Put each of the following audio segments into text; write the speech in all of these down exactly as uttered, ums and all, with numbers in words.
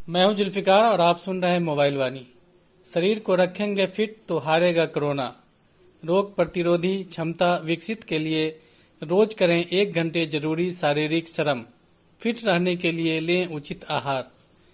मैं हूं जुल्फिकार और आप सुन रहे हैं मोबाइल वाणी। शरीर को रखेंगे फिट तो हारेगा कोरोना। रोग प्रतिरोधी क्षमता विकसित के लिए रोज करें एक घंटे जरूरी शारीरिक श्रम। फिट रहने के लिए लें उचित आहार।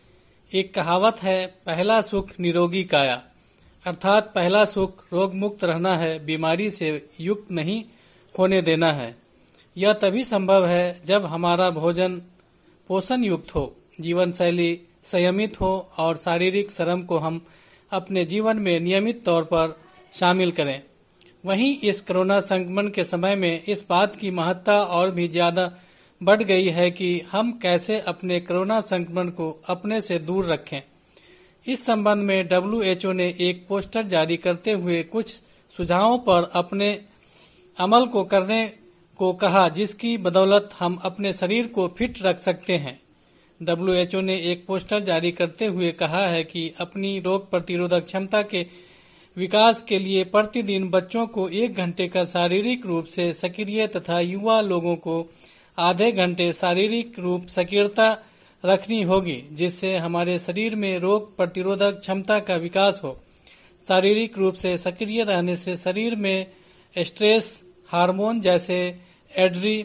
एक कहावत है, पहला सुख निरोगी काया, अर्थात पहला सुख रोग मुक्त रहना है, बीमारी से युक्त नहीं होने देना है। यह तभी संभव है जब हमारा भोजन पोषण युक्त हो, जीवन शैली संयमित हो और शारीरिक श्रम को हम अपने जीवन में नियमित तौर पर शामिल करें। वहीं इस कोरोना संक्रमण के समय में इस बात की महत्ता और भी ज्यादा बढ़ गई है कि हम कैसे अपने कोरोना संक्रमण को अपने से दूर रखें। इस संबंध में डब्ल्यू एच ओ ने एक पोस्टर जारी करते हुए कुछ सुझावों पर अपने अमल को करने को कहा, जिसकी बदौलत हम अपने शरीर को फिट रख सकते हैं। डब्ल्यू एच ओ ने एक पोस्टर जारी करते हुए कहा है कि अपनी रोग प्रतिरोधक क्षमता के विकास के लिए प्रतिदिन बच्चों को एक घंटे का शारीरिक रूप से सक्रिय तथा युवा लोगों को आधे घंटे शारीरिक रूप सक्रियता रखनी होगी, जिससे हमारे शरीर में रोग प्रतिरोधक क्षमता का विकास हो। शारीरिक रूप से सक्रिय रहने से शरीर में स्ट्रेस हार्मोन जैसे एड्री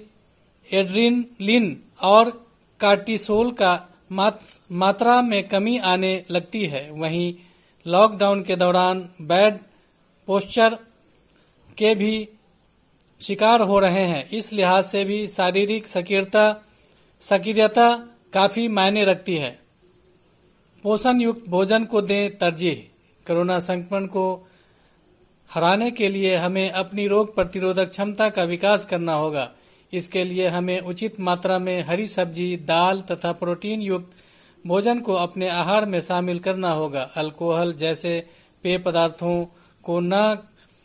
एड्रीनलिन और कार्टिसोल का मात्रा में कमी आने लगती है। वहीं लॉकडाउन के दौरान बैड पोस्चर के भी शिकार हो रहे हैं। इस लिहाज से भी शारीरिक सक्रियता सक्रियता काफी मायने रखती है। पोषण युक्त भोजन को दें तरजीह। कोरोना संक्रमण को हराने के लिए हमें अपनी रोग प्रतिरोधक क्षमता का विकास करना होगा। इसके लिए हमें उचित मात्रा में हरी सब्जी, दाल तथा प्रोटीन युक्त भोजन को अपने आहार में शामिल करना होगा। अल्कोहल जैसे पेय पदार्थों को न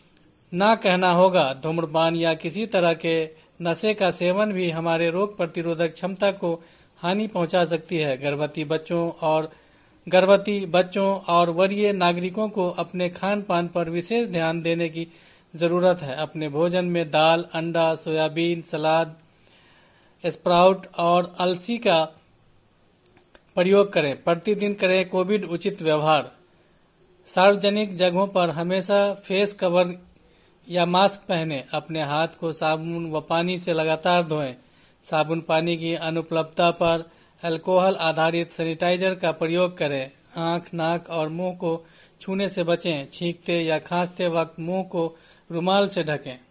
ना कहना होगा। धूम्रपान या किसी तरह के नशे का सेवन भी हमारे रोग प्रतिरोधक क्षमता को हानि पहुंचा सकती है। गर्भवती बच्चों और गर्भवती बच्चों और वरीय नागरिकों को अपने खान पान पर विशेष ध्यान देने की जरूरत है। अपने भोजन में दाल, अंडा, सोयाबीन, सलाद, स्प्राउट और अलसी का प्रयोग करें। प्रतिदिन करें कोविड उचित व्यवहार। सार्वजनिक जगहों पर हमेशा फेस कवर या मास्क पहनें। अपने हाथ को साबुन व पानी से लगातार धोएं। साबुन पानी की अनुपलब्धता पर अल्कोहल आधारित सैनिटाइजर का प्रयोग करें। आंख, नाक और मुंह को छूने से बचें। छींकते या खांसते वक्त मुंह को रुमाल से ढकें।